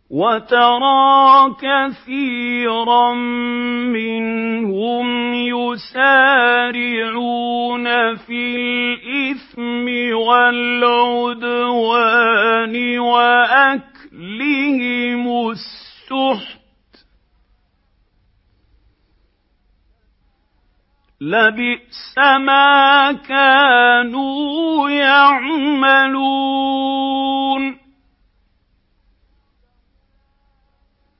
وَتَرَىٰ كَثِيرًا مِّنْهُمْ يُسَارِعُونَ فِي الْإِثْمِ وَالْعُدْوَانِ وَأَكْلِهِمُ السُّحْتَ ۚ لَبِئْسَ مَا كَانُوا يَعْمَلُونَ